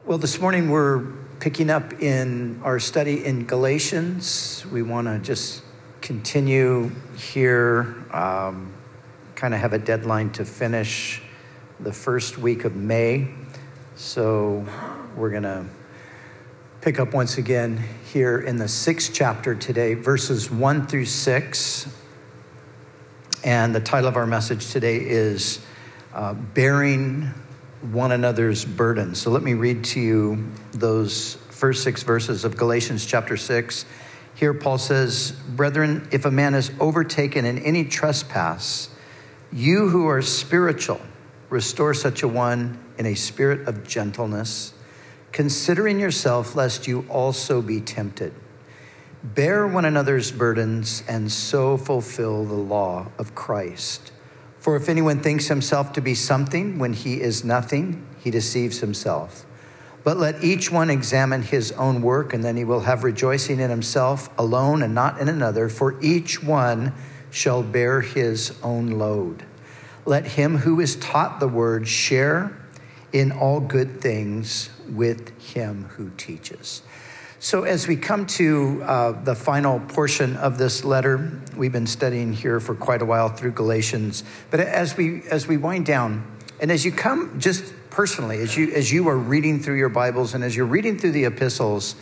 Well, this morning we're picking up in our study in Galatians. We want to just continue here, kind of have a deadline to finish the first week of May. So we're going to pick up once again here in the 6th chapter today, verses 1 through 6. And the title of our message today is Bearing One Another's Burdens. So let me read to you those first 6 verses of Galatians chapter 6. Here Paul says, "Brethren, if a man is overtaken in any trespass, you who are spiritual, restore such a one in a spirit of gentleness, considering yourself, lest you also be tempted. Bear one another's burdens, and so fulfill the law of Christ. For if anyone thinks himself to be something when he is nothing, he deceives himself. But let each one examine his own work, and then he will have rejoicing in himself alone and not in another, for each one shall bear his own load. Let him who is taught the word share in all good things with him who teaches." So as we come to the final portion of this letter, we've been studying here for quite a while through Galatians. But as we wind down, and as you come just personally, as you are reading through your Bibles and as you're reading through the epistles,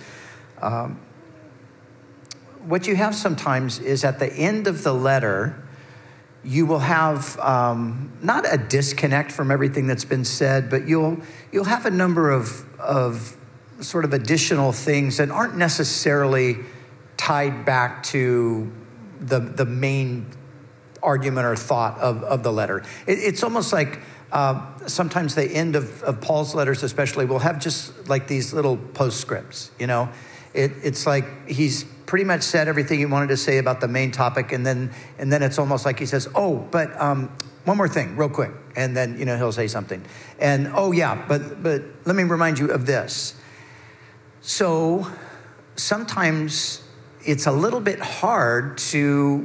what you have sometimes is at the end of the letter, you will have not a disconnect from everything that's been said, but you'll have a number of sort of additional things that aren't necessarily tied back to the main argument or thought of the letter. It's almost like sometimes the end of Paul's letters especially will have just like these little postscripts, you know. It's like he's pretty much said everything he wanted to say about the main topic, and then it's almost like he says, "Oh, but one more thing, real quick," and then he'll say something, and "Oh yeah, but let me remind you of this." So sometimes it's a little bit hard to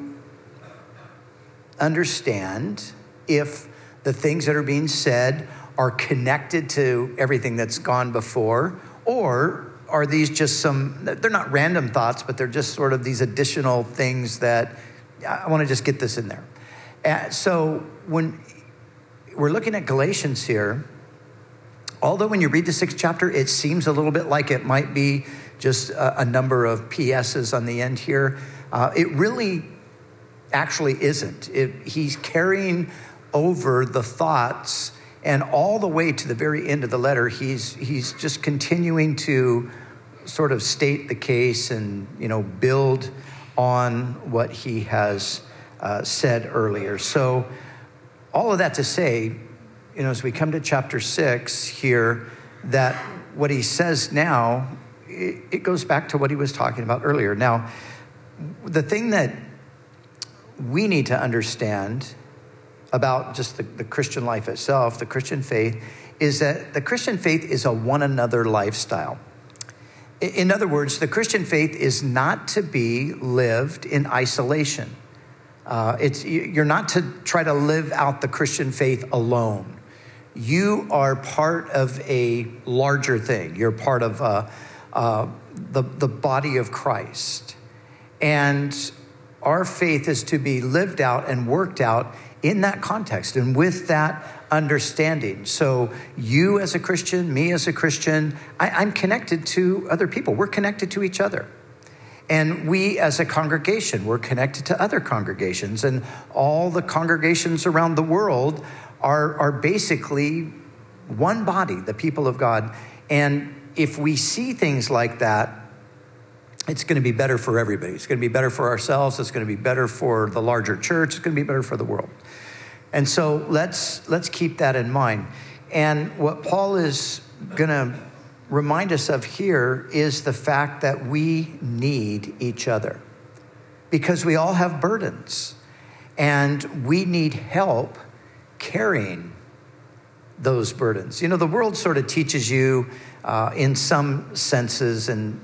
understand if the things that are being said are connected to everything that's gone before, or are these just they're not random thoughts, but they're just sort of these additional things that I want to just get this in there. So when we're looking at Galatians here, although when you read the 6th chapter, it seems a little bit like it might be just a number of PSs on the end here, it really actually isn't. He's carrying over the thoughts, and all the way to the very end of the letter, he's just continuing to sort of state the case and build on what he has said earlier. So all of that to say, as we come to chapter 6 here, that what he says now, it goes back to what he was talking about earlier. Now, the thing that we need to understand about just the Christian life itself, the Christian faith, is that the Christian faith is a one another lifestyle. In other words, the Christian faith is not to be lived in isolation. You're not to try to live out the Christian faith alone. You are part of a larger thing. You're part of the body of Christ. And our faith is to be lived out and worked out in that context and with that understanding. So you as a Christian, me as a Christian, I'm connected to other people. We're connected to each other. And we as a congregation, we're connected to other congregations. And all the congregations around the world are basically one body, the people of God. And if we see things like that, it's going to be better for everybody. It's going to be better for ourselves. It's going to be better for the larger church. It's going to be better for the world. And so let's keep that in mind. And what Paul is going to remind us of here is the fact that we need each other, because we all have burdens and we need help carrying those burdens. The world sort of teaches you in some senses and,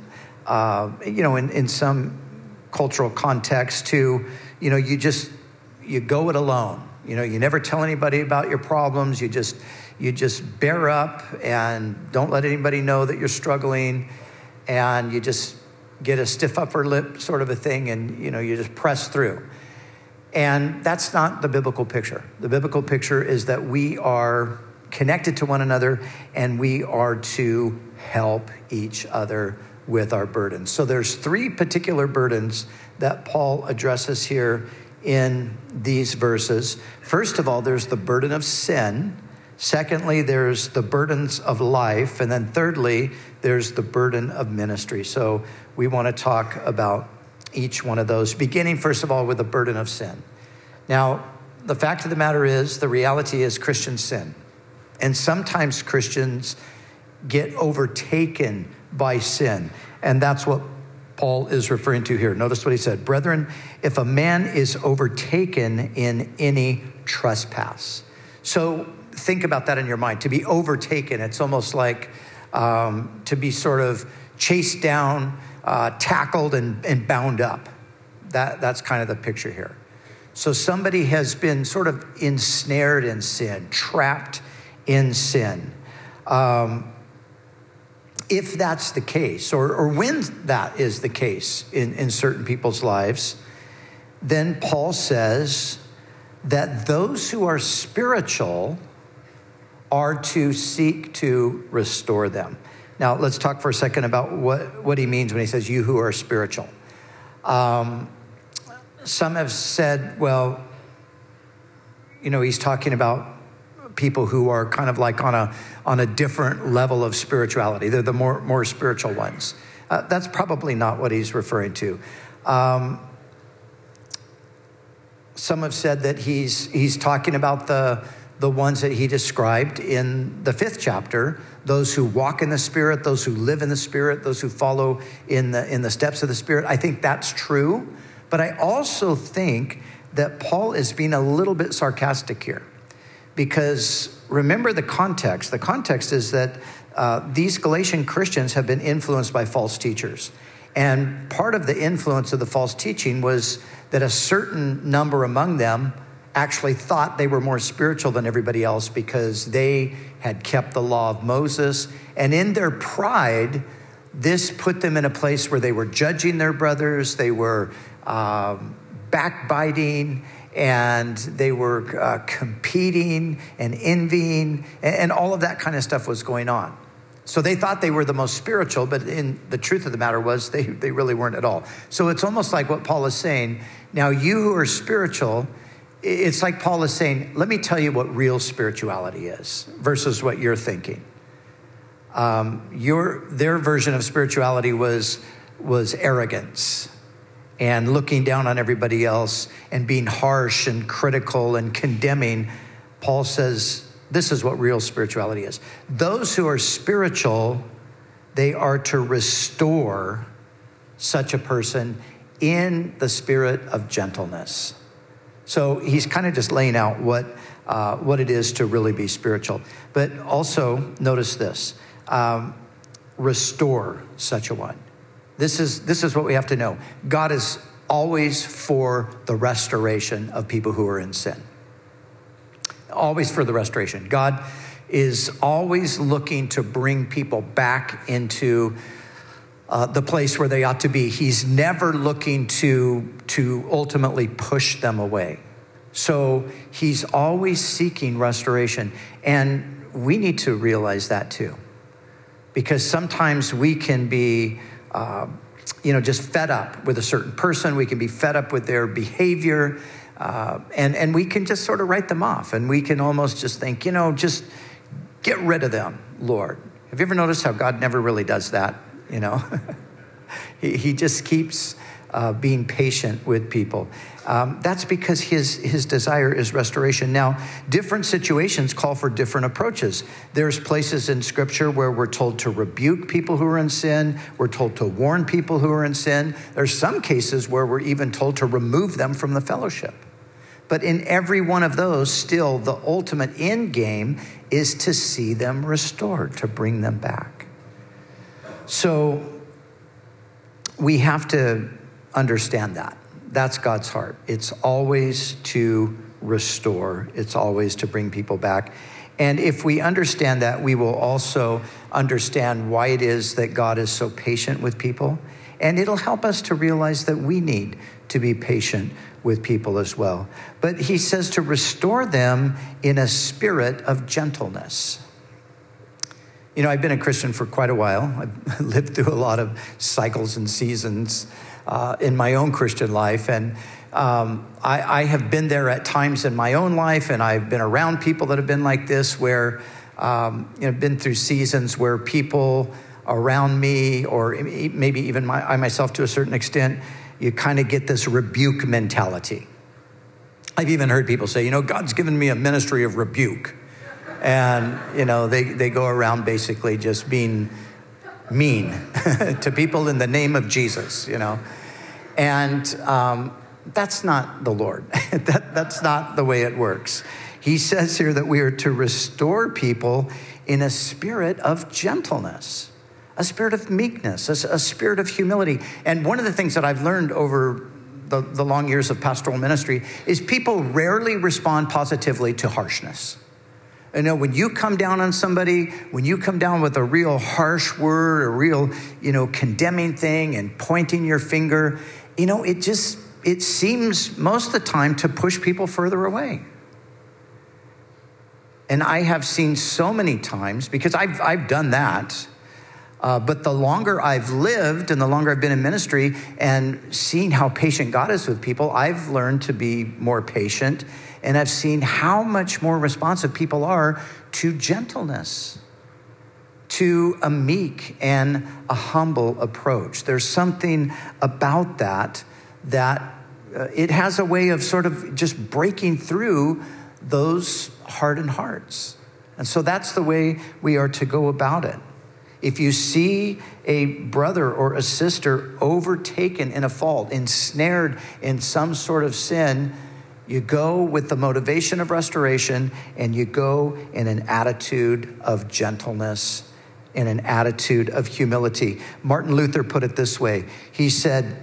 in some cultural context to, you go it alone. You never tell anybody about your problems. You just, you just bear up and don't let anybody know that you're struggling, and you just get a stiff upper lip sort of a thing, and you just press through. And that's not the biblical picture. The biblical picture is that we are connected to one another, and we are to help each other with our burdens. So there's 3 particular burdens that Paul addresses here in these verses. First of all, there's the burden of sin. Secondly, there's the burdens of life. And then thirdly, there's the burden of ministry. So we want to talk about each one of those, beginning first of all with the burden of sin. Now, the fact of the matter is, the reality is Christians sin. And sometimes Christians get overtaken by sin. And that's what Paul is referring to here. Notice what he said. Brethren, if a man is overtaken in any trespass. So think about that in your mind. To be overtaken, it's almost like to be sort of chased down, tackled, and bound up. That's kind of the picture here. So somebody has been sort of ensnared in sin, trapped in sin. If that's the case, or when that is the case in certain people's lives, then Paul says that those who are spiritual are to seek to restore them. Now, let's talk for a second about what he means when he says, you who are spiritual. Some have said, well, he's talking about people who are kind of like on a different level of spirituality. They're the more spiritual ones. That's probably not what he's referring to. Some have said that he's talking about the ones that he described in the 5th chapter, those who walk in the Spirit, those who live in the Spirit, those who follow in the steps of the Spirit. I think that's true, but I also think that Paul is being a little bit sarcastic here. Because remember the context. The context is that these Galatian Christians have been influenced by false teachers. And part of the influence of the false teaching was that a certain number among them actually thought they were more spiritual than everybody else because they had kept the law of Moses. And in their pride, this put them in a place where they were judging their brothers, they were backbiting, and they were competing and envying, and all of that kind of stuff was going on. So they thought they were the most spiritual, but in the truth of the matter was they really weren't at all. So it's almost like what Paul is saying. Now, you who are spiritual, it's like Paul is saying, let me tell you what real spirituality is versus what you're thinking. Their version of spirituality was arrogance and looking down on everybody else and being harsh and critical and condemning. Paul says, this is what real spirituality is. Those who are spiritual, they are to restore such a person in the spirit of gentleness. So he's kind of just laying out what it is to really be spiritual. But also, notice this, restore such a one. This is what we have to know. God is always for the restoration of people who are in sin. Always for the restoration. God is always looking to bring people back into the place where they ought to be. He's never looking to ultimately push them away. So he's always seeking restoration. And we need to realize that too. Because sometimes we can be just fed up with a certain person. We can be fed up with their behavior. And we can just sort of write them off. And we can almost just think, just get rid of them, Lord. Have you ever noticed how God never really does that? He just keeps being patient with people. That's because his desire is restoration. Now, different situations call for different approaches. There's places in Scripture where we're told to rebuke people who are in sin. We're told to warn people who are in sin. There's some cases where we're even told to remove them from the fellowship. But in every one of those, still, the ultimate end game is to see them restored, to bring them back. So we have to understand that. That's God's heart. It's always to restore. It's always to bring people back. And if we understand that, we will also understand why it is that God is so patient with people. And it'll help us to realize that we need to be patient with people as well. But he says to restore them in a spirit of gentleness. You know, I've been a Christian for quite a while. I've lived through a lot of cycles and seasons in my own Christian life. And I have been there at times in my own life, and I've been around people that have been like this, where been through seasons where people around me, or maybe even I myself to a certain extent, you kind of get this rebuke mentality. I've even heard people say, God's given me a ministry of rebuke. And, they go around basically just being mean to people in the name of Jesus, And that's not the Lord. That's not the way it works. He says here that we are to restore people in a spirit of gentleness, a spirit of meekness, a spirit of humility. And one of the things that I've learned over the long years of pastoral ministry is people rarely respond positively to harshness. When you come down on somebody, when you come down with a real harsh word, a real, condemning thing and pointing your finger, it seems most of the time to push people further away. And I have seen so many times, because I've done that, but the longer I've lived and the longer I've been in ministry and seen how patient God is with people, I've learned to be more patient, and I've seen how much more responsive people are to gentleness, to a meek and a humble approach. There's something about that it has a way of sort of just breaking through those hardened hearts. And so that's the way we are to go about it. If you see a brother or a sister overtaken in a fault, ensnared in some sort of sin, you go with the motivation of restoration, and you go in an attitude of gentleness, in an attitude of humility. Martin Luther put it this way. He said,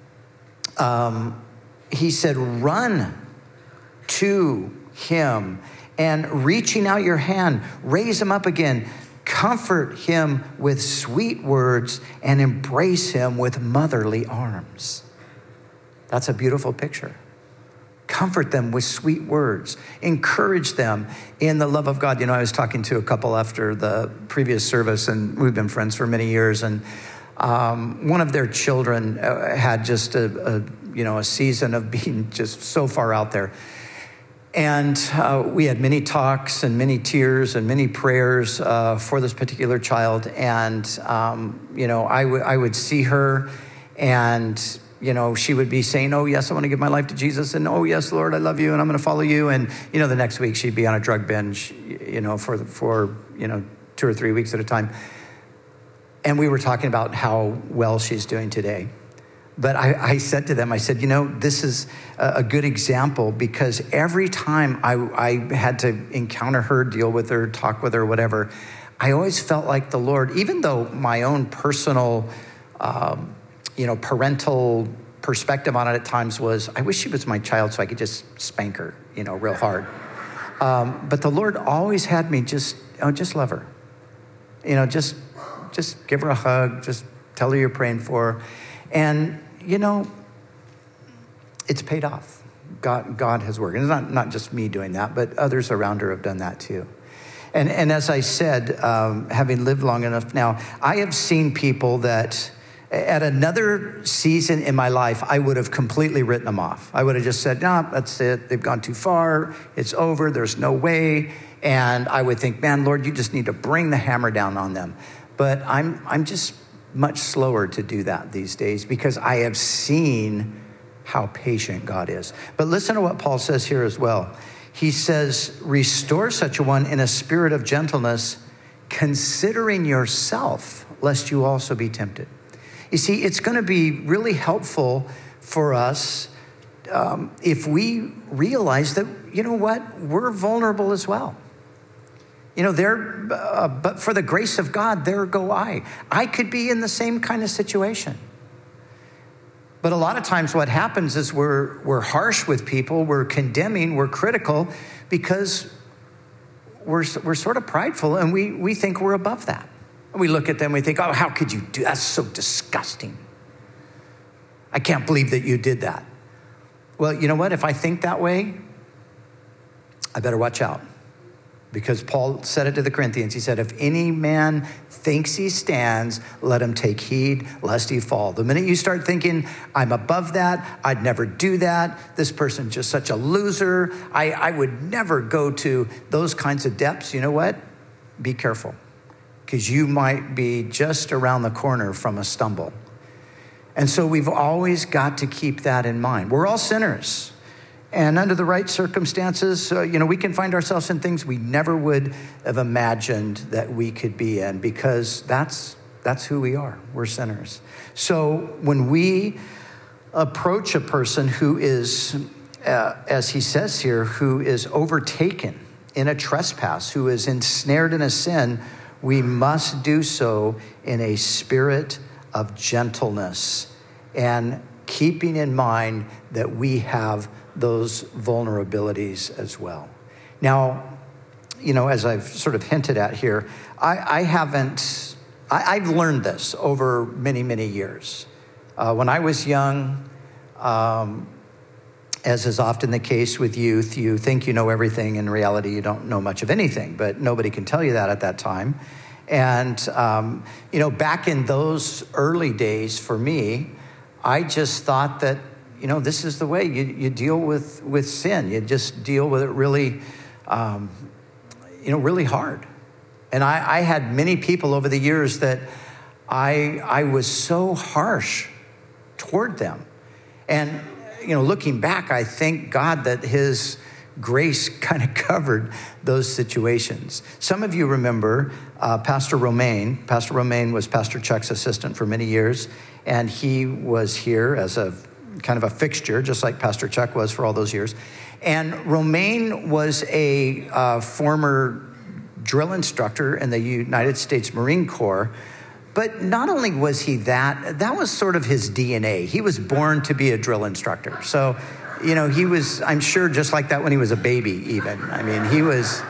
run to him, and reaching out your hand, raise him up again, comfort him with sweet words, and embrace him with motherly arms. That's a beautiful picture. Comfort them with sweet words. Encourage them in the love of God. I was talking to a couple after the previous service, and we've been friends for many years, and one of their children had just a season of being just so far out there. And we had many talks and many tears and many prayers for this particular child. And, I would see her, and, she would be saying, oh, yes, I want to give my life to Jesus. And, oh, yes, Lord, I love you, and I'm going to follow you. And, the next week she'd be on a drug binge, for 2 or 3 weeks at a time. And we were talking about how well she's doing today. But I said to them, this is a good example, because every time I had to encounter her, deal with her, talk with her, whatever, I always felt like the Lord, even though my own personal, parental perspective on it at times was, I wish she was my child so I could just spank her, real hard. But the Lord always had me just love her. Just give her a hug, just tell her you're praying for her. And, it's paid off. God has worked. And it's not just me doing that, but others around her have done that too. And as I said, having lived long enough now, I have seen people that at another season in my life, I would have completely written them off. I would have just said, no, that's it. They've gone too far. It's over. There's no way. And I would think, man, Lord, you just need to bring the hammer down on them. But I'm just much slower to do that these days, because I have seen how patient God is. But listen to what Paul says here as well. He says, restore such a one in a spirit of gentleness, considering yourself, lest you also be tempted. You see, it's going to be really helpful for us if we realize that, we're vulnerable as well. But for the grace of God, there go I. I could be in the same kind of situation. But a lot of times what happens is we're harsh with people, we're condemning, we're critical, because we're sort of prideful, and we think we're above that. We look at them, we think, oh, how could you do that? That's so disgusting. I can't believe that you did that. Well, you know what? If I think that way, I better watch out. Because Paul said it to the Corinthians. He said, if any man thinks he stands, let him take heed lest he fall. The minute you start thinking, I'm above that, I'd never do that, this person's just such a loser, I would never go to those kinds of depths, you know what? Be careful. Because you might be just around the corner from a stumble. And so we've always got to keep that in mind. We're all sinners. And under the right circumstances, we can find ourselves in things we never would have imagined that we could be in, because that's who we are. We're sinners. So when we approach a person who is, as he says here, who is overtaken in a trespass, who is ensnared in a sin, we must do so in a spirit of gentleness and keeping in mind that we have those vulnerabilities as well. Now, as I've sort of hinted at here, I've learned this over many, many years. When I was young, as is often the case with youth, you think you know everything. In reality, you don't know much of anything, but nobody can tell you that at that time. And, back in those early days for me, I just thought that, this is the way you deal with sin. You just deal with it really, really hard. And I had many people over the years that I was so harsh toward them. And, looking back, I thank God that his grace kind of covered those situations. Some of you remember Pastor Romaine. Pastor Romaine was Pastor Chuck's assistant for many years, and he was here as a kind of a fixture, just like Pastor Chuck was for all those years. And Romaine was a former drill instructor in the United States Marine Corps. But not only was he that was sort of his DNA. He was born to be a drill instructor. So, he was, I'm sure, just like that when he was a baby even. I mean, he was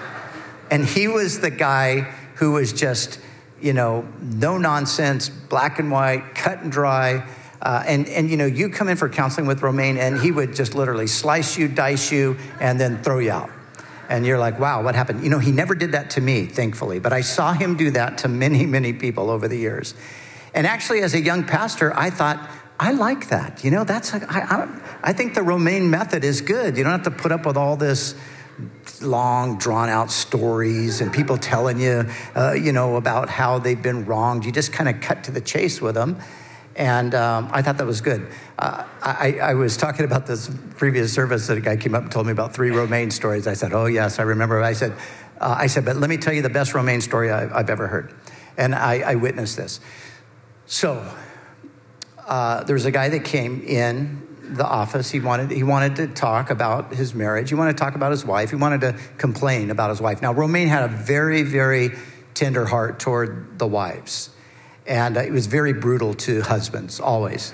the guy who was just, no nonsense, black and white, cut and dry. And you come in for counseling with Romaine, and he would just literally slice you, dice you, and then throw you out. And you're like, wow, what happened? He never did that to me, thankfully. But I saw him do that to many, many people over the years. And actually, as a young pastor, I thought, I like that. I think the Romaine method is good. You don't have to put up with all this long, drawn-out stories and people telling you, about how they've been wronged. You just kind of cut to the chase with them. And I thought that was good. I was talking about this previous service that a guy came up and told me about 3 Romaine stories. I said, oh, yes, I remember. I said, but let me tell you the best Romaine story I've ever heard. And I witnessed this. So there was a guy that came in the office. He wanted to talk about his marriage. He wanted to talk about his wife. He wanted to complain about his wife. Now, Romaine had a very, very tender heart toward the wives. And it was very brutal to husbands, always.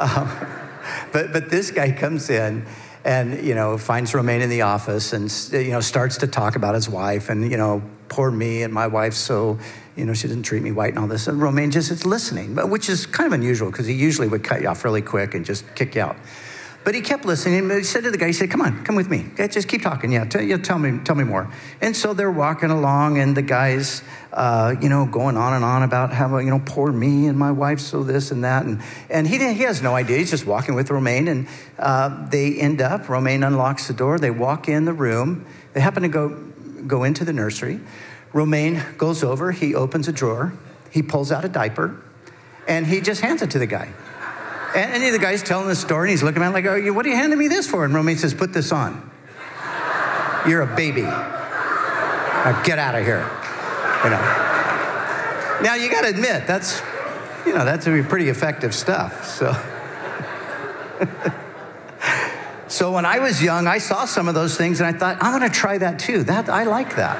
But this guy comes in and, finds Romaine in the office and, starts to talk about his wife and, poor me and my wife, so, she doesn't treat me right and all this. And Romaine just is listening, which is kind of unusual because he usually would cut you off really quick and just kick you out. But he kept listening. And he said to the guy, he said, come with me. Okay, just keep talking. Yeah, tell me more. And so they're walking along, and the guy's, going on and on about how, poor me and my wife, so this and that. And he has no idea. He's just walking with Romaine. And they end up, Romaine unlocks the door. They walk in the room. They happen to go into the nursery. Romaine goes over. He opens a drawer. He pulls out a diaper. And he just hands it to the guy. And the guy's telling the story, and he's looking at him like, oh, what are you handing me this for? And Romaine says, put this on. You're a baby. Now get out of here. Now, you got to admit, that's pretty effective stuff. So when I was young, I saw some of those things, and I thought, I'm going to try that too. I like that.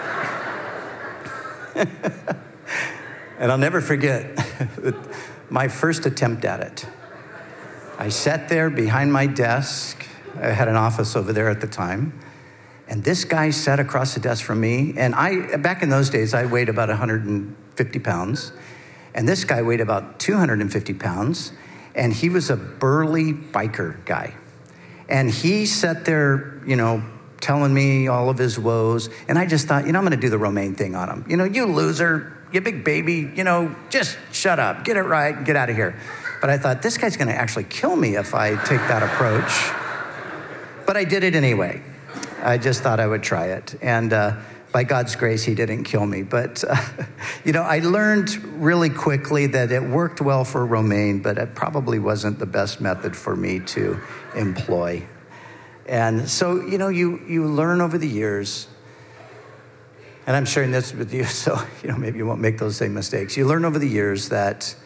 And I'll never forget my first attempt at it. I sat there behind my desk. I had an office over there at the time. And this guy sat across the desk from me, and back in those days, I weighed about 150 pounds, and this guy weighed about 250 pounds, and he was a burly biker guy. And he sat there, telling me all of his woes, and I just thought, I'm going to do the Romaine thing on him. You loser, you big baby, just shut up, get it right, and get out of here. But I thought, this guy's going to actually kill me if I take that approach. But I did it anyway. I just thought I would try it. And by God's grace, he didn't kill me. But, I learned really quickly that it worked well for Romaine, but it probably wasn't the best method for me to employ. And so, you learn over the years, and I'm sharing this with you, so, maybe you won't make those same mistakes. You learn over the years that,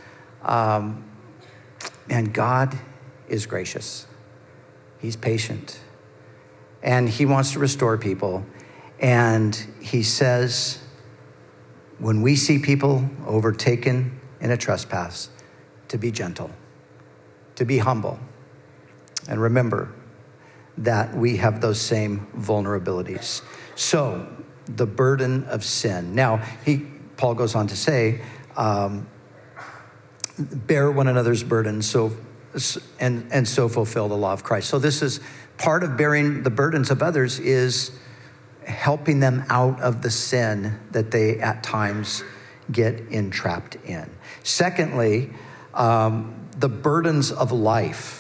and God is gracious. He's patient. And he wants to restore people. And he says, when we see people overtaken in a trespass, to be gentle, to be humble. And remember that we have those same vulnerabilities. So, the burden of sin. Now, Paul goes on to say, bear one another's burdens and so fulfill the law of Christ. So this is part of bearing the burdens of others, is helping them out of the sin that they at times get entrapped in. Secondly, the burdens of life.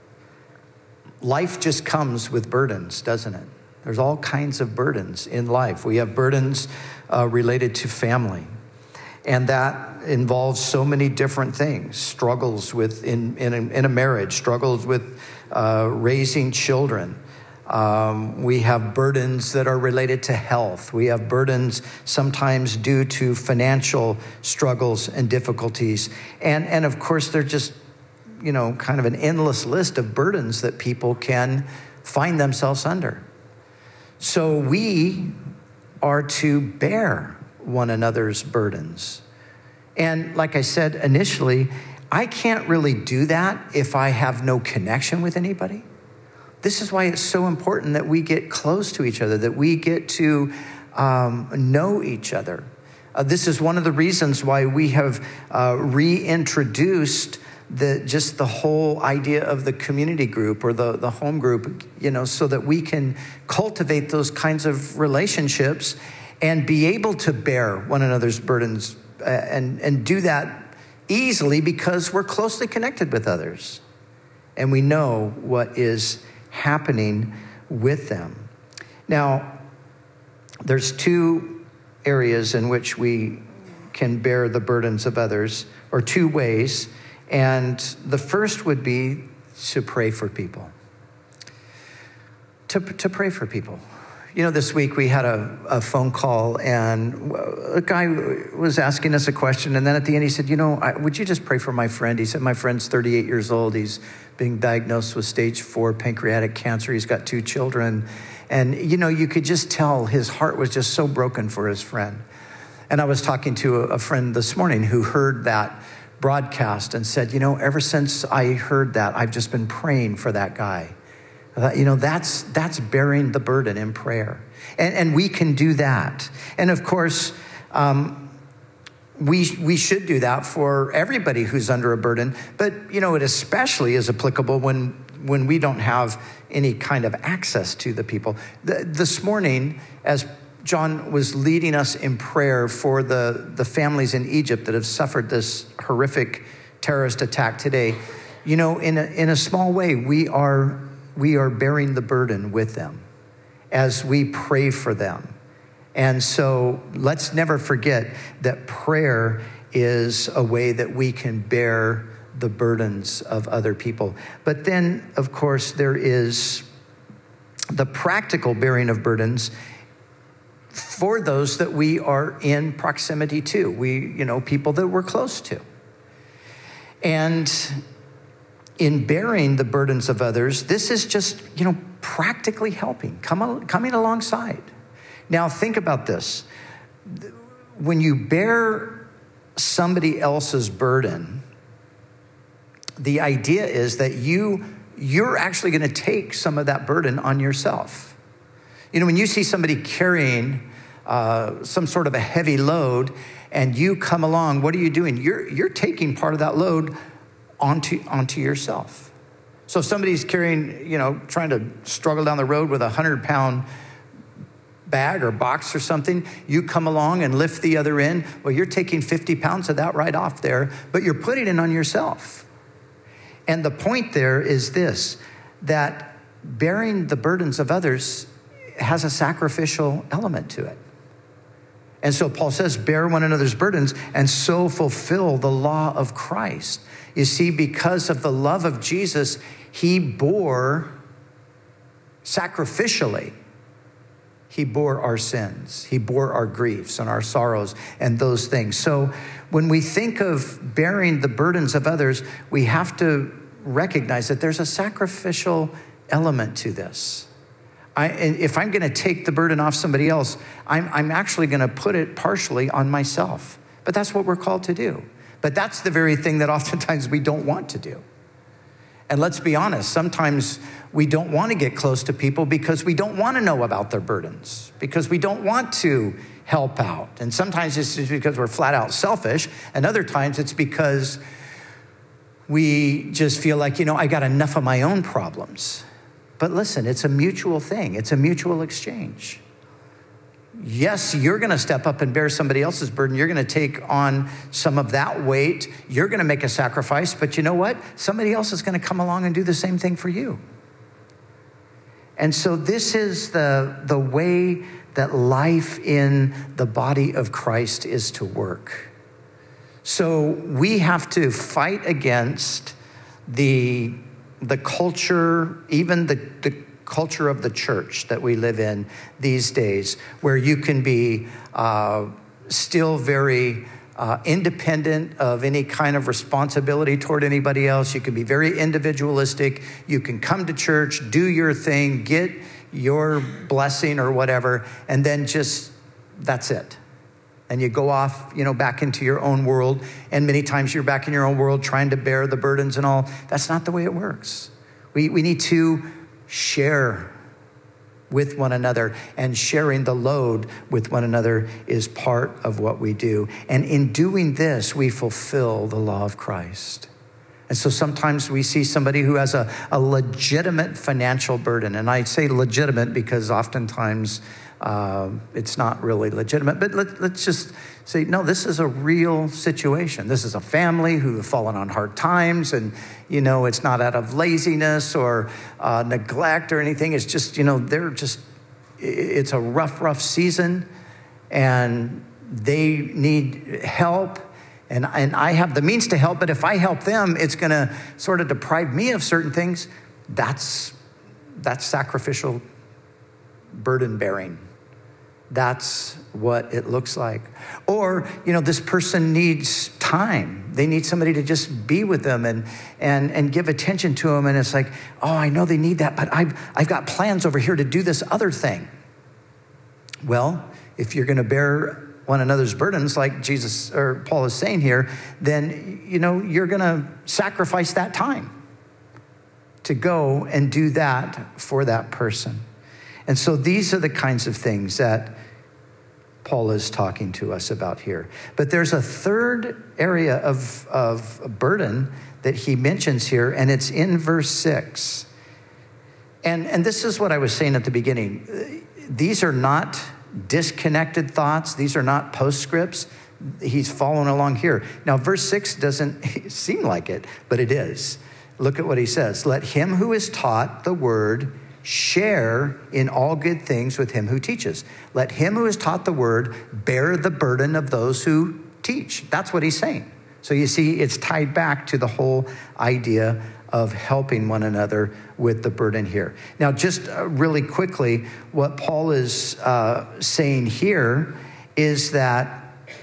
Life just comes with burdens, doesn't it? There's all kinds of burdens in life. We have burdens related to family, and that involves so many different things. Struggles in a marriage, struggles with raising children. We have burdens that are related to health. We have burdens sometimes due to financial struggles and difficulties. And of course, they're just, kind of an endless list of burdens that people can find themselves under. So we are to bear one another's burdens. And like I said initially, I can't really do that if I have no connection with anybody. This is why it's so important that we get close to each other, that we get to know each other. This is one of the reasons why we have reintroduced the whole idea of the community group or the home group, so that we can cultivate those kinds of relationships and be able to bear one another's burdens and do that easily because we're closely connected with others and we know what is happening with them. Now, there's two areas in which we can bear the burdens of others, or two ways. And the first would be to pray for people. To pray for people. This week we had a phone call, and a guy was asking us a question, and then at the end he said, would you just pray for my friend? He said, my friend's 38 years old. He's being diagnosed with stage 4 pancreatic cancer. He's got 2 children. And, you could just tell his heart was just so broken for his friend. And I was talking to a friend this morning who heard that broadcast and said, ever since I heard that, I've just been praying for that guy. That's bearing the burden in prayer. And we can do that. And of course, we should do that for everybody who's under a burden. But, it especially is applicable when we don't have any kind of access to the people. This morning, as John was leading us in prayer for the families in Egypt that have suffered this horrific terrorist attack today, in a small way, we are bearing the burden with them as we pray for them. And so let's never forget that prayer is a way that we can bear the burdens of other people. But then, of course, there is the practical bearing of burdens for those that we are in proximity to. People that we're close to. And in bearing the burdens of others, this is just, practically helping, coming alongside. Now, think about this. When you bear somebody else's burden, the idea is that you're actually going to take some of that burden on yourself. You know, when you see somebody carrying some sort of a heavy load and you come along, what are you doing? You're taking part of that load onto yourself. So if somebody's carrying, trying to struggle down the road with a 100-pound bag or box or something, you come along and lift the other end. Well, you're taking 50 pounds of that right off there, but you're putting it on yourself. And the point there is this, that bearing the burdens of others has a sacrificial element to it. And so Paul says, bear one another's burdens and so fulfill the law of Christ. You see, because of the love of Jesus, he bore sacrificially. He bore our sins. He bore our griefs and our sorrows and those things. So when we think of bearing the burdens of others, we have to recognize that there's a sacrificial element to this. If I'm going to take the burden off somebody else, I'm actually going to put it partially on myself. But that's what we're called to do. But that's the very thing that oftentimes we don't want to do. And let's be honest, sometimes we don't want to get close to people because we don't want to know about their burdens, because we don't want to help out. And sometimes it's just because we're flat out selfish, and other times it's because we just feel like, I got enough of my own problems. But listen, it's a mutual thing. It's a mutual exchange. Yes, you're going to step up and bear somebody else's burden. You're going to take on some of that weight. You're going to make a sacrifice. But you know what? Somebody else is going to come along and do the same thing for you. And so this is the way that life in the body of Christ is to work. So we have to fight against the culture, even the culture of the church that we live in these days, where you can be still very independent of any kind of responsibility toward anybody else. You can be very individualistic. You can come to church, do your thing, get your blessing or whatever, and then just, that's it. And you go off, back into your own world. And many times you're back in your own world trying to bear the burdens and all. That's not the way it works. We need to share with one another, and sharing the load with one another is part of what we do. And in doing this, we fulfill the law of Christ. And so sometimes we see somebody who has a legitimate financial burden. And I say legitimate because oftentimes it's not really legitimate. But let's just say, no, this is a real situation. This is a family who have fallen on hard times. And, it's not out of laziness or neglect or anything. It's just, it's a rough season. And they need help. And I have the means to help, but if I help them, it's going to sort of deprive me of certain things. That's sacrificial burden bearing. That's what it looks like. Or, this person needs time. They need somebody to just be with them and give attention to them. And it's like, oh, I know they need that, but I've got plans over here to do this other thing. Well, if you're going to bear one another's burdens, like Jesus or Paul is saying here, then, you're going to sacrifice that time to go and do that for that person. And so these are the kinds of things that Paul is talking to us about here. But there's a third area of burden that he mentions here, and it's in verse 6. And this is what I was saying at the beginning. These are not disconnected thoughts. These are not postscripts. He's following along here. Now, verse 6 doesn't seem like it, but it is. Look at what he says. Let him who is taught the word share in all good things with him who teaches. Let him who is taught the word bear the burden of those who teach. That's what he's saying. So you see, it's tied back to the whole idea of helping one another with the burden here. Now, just really quickly, what Paul is saying here is that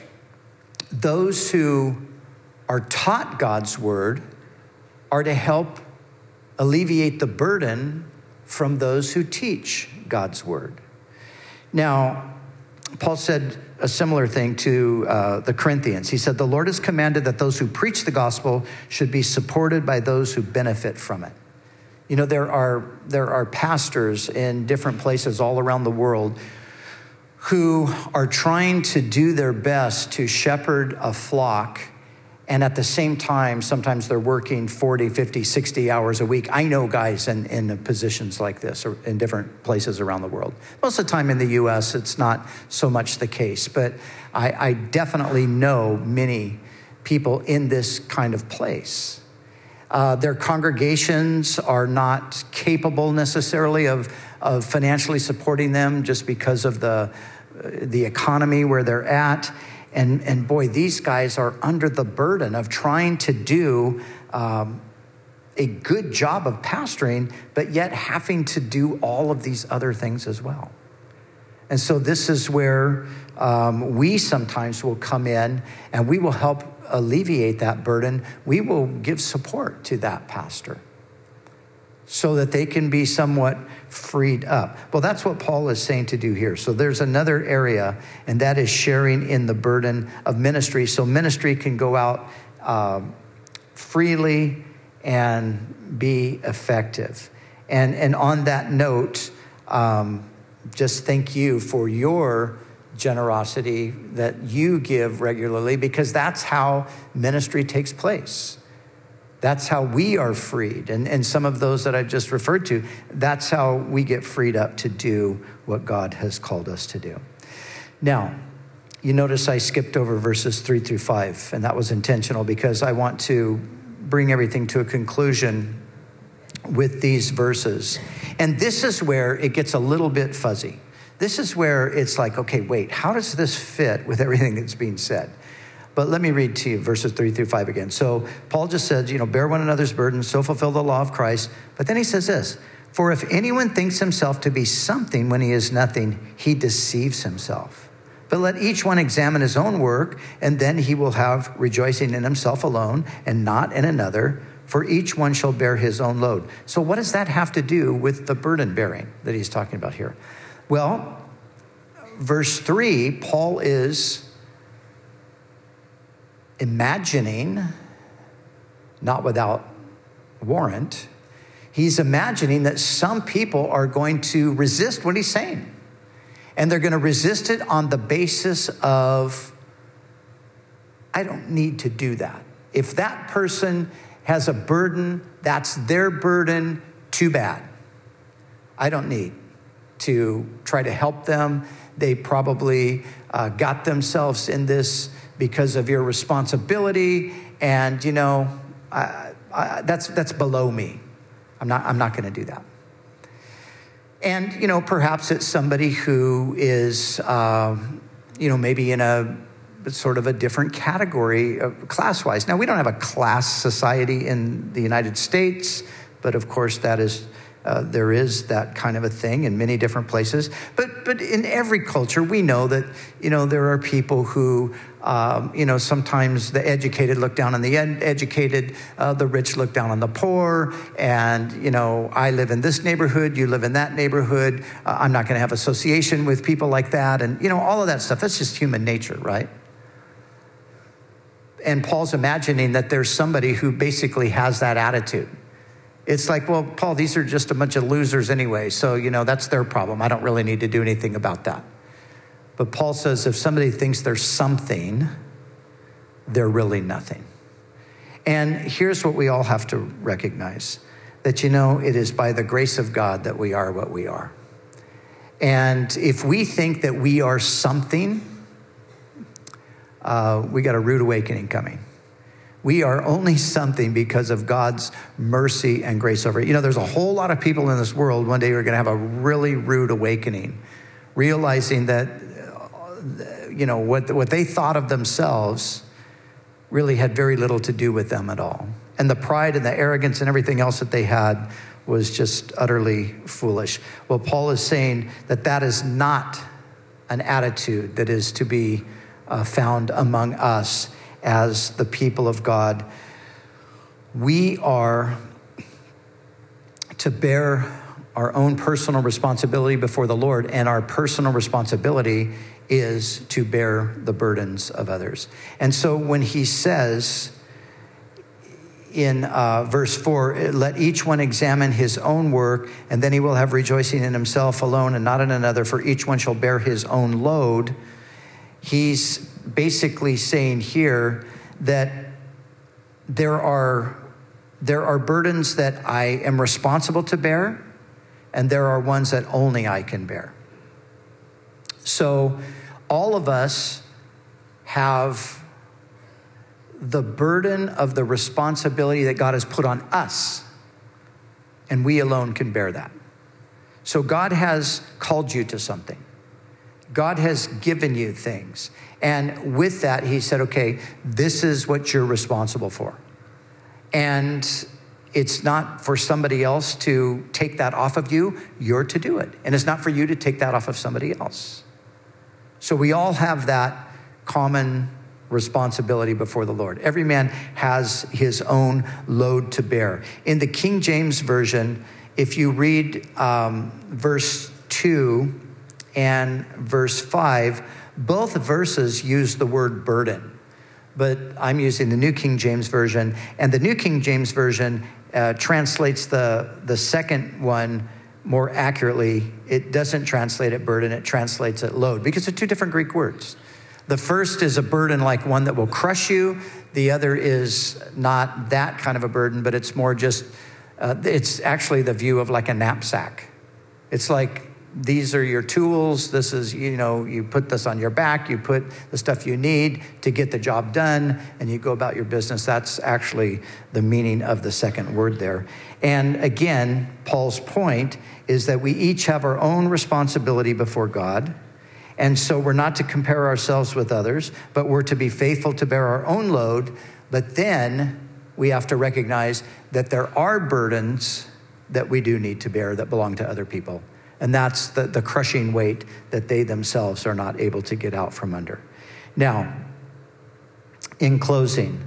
those who are taught God's word are to help alleviate the burden from those who teach God's word. Now, Paul said a similar thing to the Corinthians. He said, the Lord has commanded that those who preach the gospel should be supported by those who benefit from it. You know, there are pastors in different places all around the world who are trying to do their best to shepherd a flock, and at the same time, sometimes they're working 40, 50, 60 hours a week. I know guys in positions like this or in different places around the world. Most of the time in the U.S., it's not so much the case, but I definitely know many people in this kind of place. Their congregations are not capable necessarily of financially supporting them just because of the economy where they're at. And boy, these guys are under the burden of trying to do a good job of pastoring, but yet having to do all of these other things as well. And so this is where we sometimes will come in and we will help alleviate that burden. We will give support to that pastor so that they can be somewhat freed up. Well, that's what Paul is saying to do here. So there's another area, and that is sharing in the burden of ministry. So ministry can go out freely and be effective. And on that note, just thank you for your generosity that you give regularly, because that's how ministry takes place. That's how we are freed. And some of those that I've just referred to, that's how we get freed up to do what God has called us to do. Now, you notice I skipped over verses 3-5, and that was intentional because I want to bring everything to a conclusion with these verses. And this is where it gets a little bit fuzzy. This is where it's like, okay, wait, how does this fit with everything that's being said? But let me read to you verses 3-5 again. So Paul just says, bear one another's burdens, so fulfill the law of Christ. But then he says this, for if anyone thinks himself to be something when he is nothing, he deceives himself. But let each one examine his own work, and then he will have rejoicing in himself alone and not in another, for each one shall bear his own load. So what does that have to do with the burden bearing that he's talking about here? Well, verse 3, Paul is imagining, not without warrant, he's imagining that some people are going to resist what he's saying. And they're going to resist it on the basis of, I don't need to do that. If that person has a burden, that's their burden, too bad. I don't need to try to help them. They probably got themselves in this because of your responsibility, and that's below me. I'm not going to do that. And perhaps it's somebody who is maybe in a sort of a different category class-wise. Now, we don't have a class society in the United States, but of course that is there is that kind of a thing in many different places. But in every culture, we know that, there are people who, sometimes the educated look down on the educated, the rich look down on the poor. And, I live in this neighborhood, you live in that neighborhood. I'm not going to have association with people like that. And, all of that stuff, that's just human nature, right? And Paul's imagining that there's somebody who basically has that attitude. It's like, well, Paul, these are just a bunch of losers anyway. So, that's their problem. I don't really need to do anything about that. But Paul says if somebody thinks they're something, they're really nothing. And here's what we all have to recognize, that, it is by the grace of God that we are what we are. And if we think that we are something, we got a rude awakening coming. We are only something because of God's mercy and grace over it. There's a whole lot of people in this world one day who are going to have a really rude awakening, realizing that, what they thought of themselves really had very little to do with them at all. And the pride and the arrogance and everything else that they had was just utterly foolish. Well, Paul is saying that is not an attitude that is to be found among us as the people of God. We are to bear our own personal responsibility before the Lord, and our personal responsibility is to bear the burdens of others. And so when he says, in verse 4, let each one examine his own work, and then he will have rejoicing in himself alone and not in another, for each one shall bear his own load. He's basically saying here that there are burdens that I am responsible to bear, and there are ones that only I can bear. So all of us have the burden of the responsibility that God has put on us, and we alone can bear that. So God has called you to something. God has given you things. And with that, he said, okay, this is what you're responsible for. And it's not for somebody else to take that off of you. You're to do it. And it's not for you to take that off of somebody else. So we all have that common responsibility before the Lord. Every man has his own load to bear. In the King James Version, if you read verse 2 and verse 5, both verses use the word burden. But I'm using the New King James Version, and the New King James Version translates the second one more accurately. It doesn't translate it burden, it translates it load, because they're two different Greek words. The first is a burden like one that will crush you. The other is not that kind of a burden, but it's more just, it's actually the view of like a knapsack. It's like, these are your tools. This is, you put this on your back. You put the stuff you need to get the job done, and you go about your business. That's actually the meaning of the second word there. And again, Paul's point is that we each have our own responsibility before God. And so we're not to compare ourselves with others, but we're to be faithful to bear our own load. But then we have to recognize that there are burdens that we do need to bear that belong to other people. And that's the crushing weight that they themselves are not able to get out from under. Now, in closing,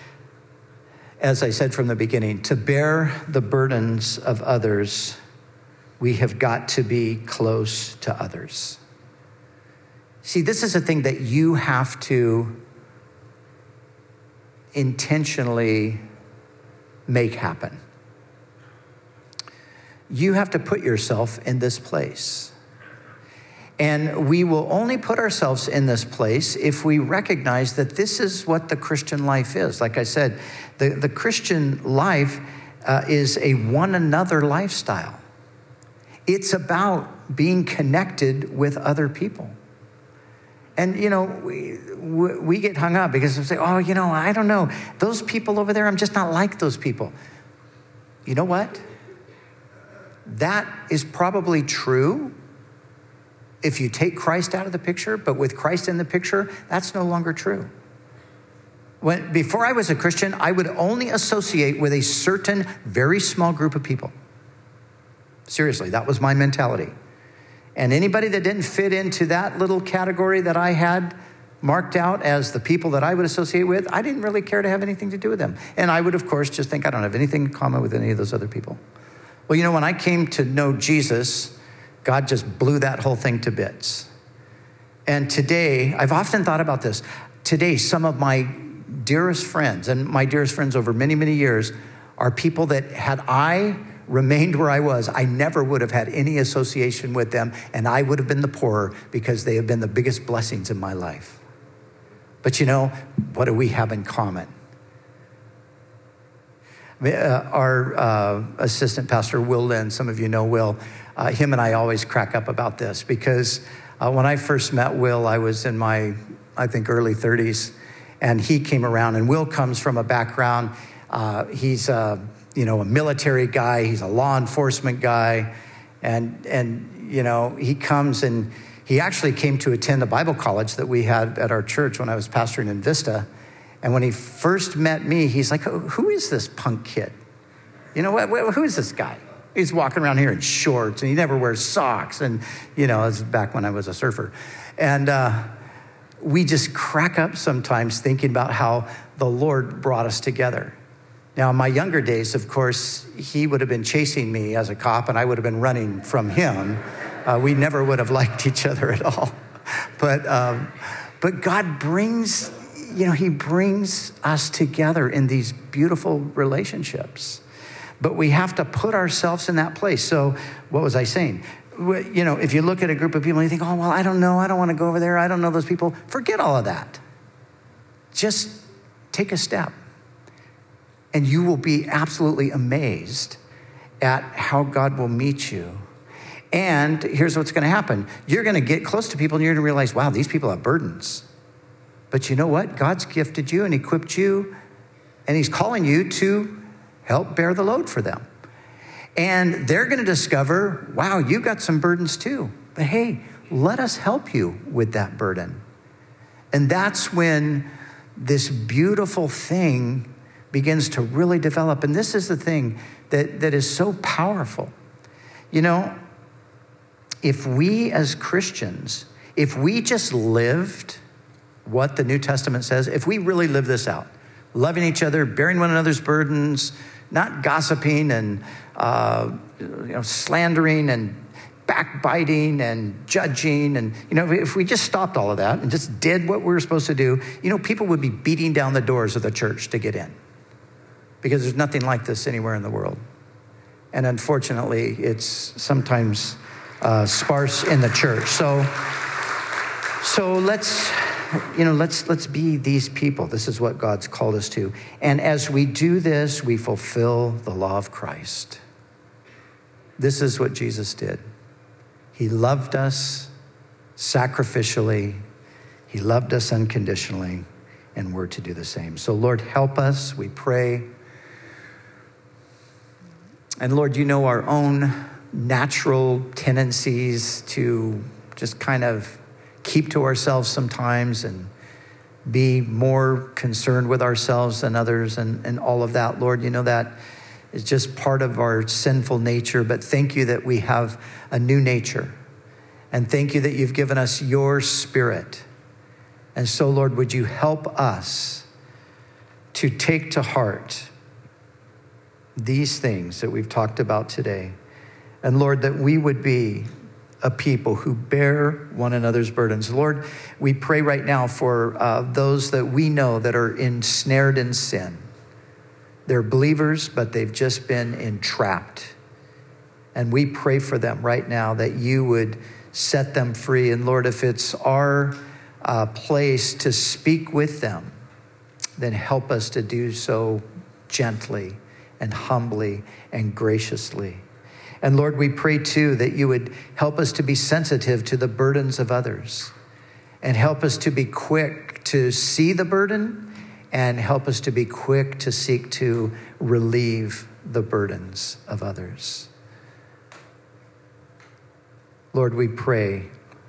as I said from the beginning, to bear the burdens of others, we have got to be close to others. See, this is a thing that you have to intentionally make happen. You have to put yourself in this place. And we will only put ourselves in this place if we recognize that this is what the Christian life is. Like I said, the Christian life is a one another lifestyle. It's about being connected with other people. And, we get hung up because we say, I don't know. Those people over there, I'm just not like those people. You know what? That is probably true if you take Christ out of the picture, but with Christ in the picture, that's no longer true. Before I was a Christian, I would only associate with a certain very small group of people. Seriously, that was my mentality. And anybody that didn't fit into that little category that I had marked out as the people that I would associate with, I didn't really care to have anything to do with them. And I would, of course, just think I don't have anything in common with any of those other people. Well, when I came to know Jesus, God just blew that whole thing to bits. And today, I've often thought about this. Today, some of my dearest friends, and my dearest friends over many, many years, are people that had I remained where I was, I never would have had any association with them, and I would have been the poorer because they have been the biggest blessings in my life. But what do we have in common? Our assistant pastor, Will Lynn, some of you know Will, him and I always crack up about this because when I first met Will, I was in my, early 30s, and he came around, and Will comes from a background, he's a military guy, he's a law enforcement guy, and he comes and he actually came to attend a Bible college that we had at our church when I was pastoring in Vista. And when he first met me, he's like, who is this punk kid? Who is this guy? He's walking around here in shorts, and he never wears socks. And, it was back when I was a surfer. And we just crack up sometimes thinking about how the Lord brought us together. Now, in my younger days, of course, he would have been chasing me as a cop, and I would have been running from him. We never would have liked each other at all. But God brings he brings us together in these beautiful relationships. But we have to put ourselves in that place. So what was I saying? If you look at a group of people and you think, oh, well, I don't know. I don't want to go over there. I don't know those people. Forget all of that. Just take a step. And you will be absolutely amazed at how God will meet you. And here's what's going to happen. You're going to get close to people and you're going to realize, wow, these people have burdens. But you know what? God's gifted you and equipped you, and he's calling you to help bear the load for them. And they're going to discover, wow, you've got some burdens too. But hey, let us help you with that burden. And that's when this beautiful thing begins to really develop. And this is the thing that is so powerful. If we as Christians, if we just lived what the New Testament says, if we really live this out, loving each other, bearing one another's burdens, not gossiping and slandering and backbiting and judging, and if we just stopped all of that and just did what we were supposed to do, people would be beating down the doors of the church to get in, because there's nothing like this anywhere in the world. And unfortunately, it's sometimes sparse in the church. So let's be these people. This is what God's called us to. And as we do this, we fulfill the law of Christ. This is what Jesus did. He loved us sacrificially. He loved us unconditionally, and we're to do the same. So Lord, help us, we pray. And Lord, you know our own natural tendencies to just kind of keep to ourselves sometimes and be more concerned with ourselves than others and all of that. Lord, you know that is just part of our sinful nature, but thank you that we have a new nature. And thank you that you've given us your Spirit. And so, Lord, would you help us to take to heart these things that we've talked about today. And Lord, that we would be a people who bear one another's burdens. Lord, we pray right now for those that we know that are ensnared in sin. They're believers, but they've just been entrapped. And we pray for them right now that you would set them free. And Lord, if it's our place to speak with them, then help us to do so gently and humbly and graciously. And Lord, we pray too that you would help us to be sensitive to the burdens of others, and help us to be quick to see the burden, and help us to be quick to seek to relieve the burdens of others. Lord, we pray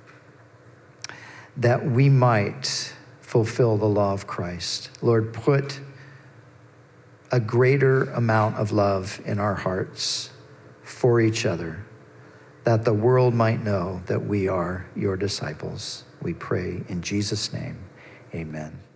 that we might fulfill the law of Christ. Lord, put a greater amount of love in our hearts for each other, that the world might know that we are your disciples. We pray in Jesus' name, amen.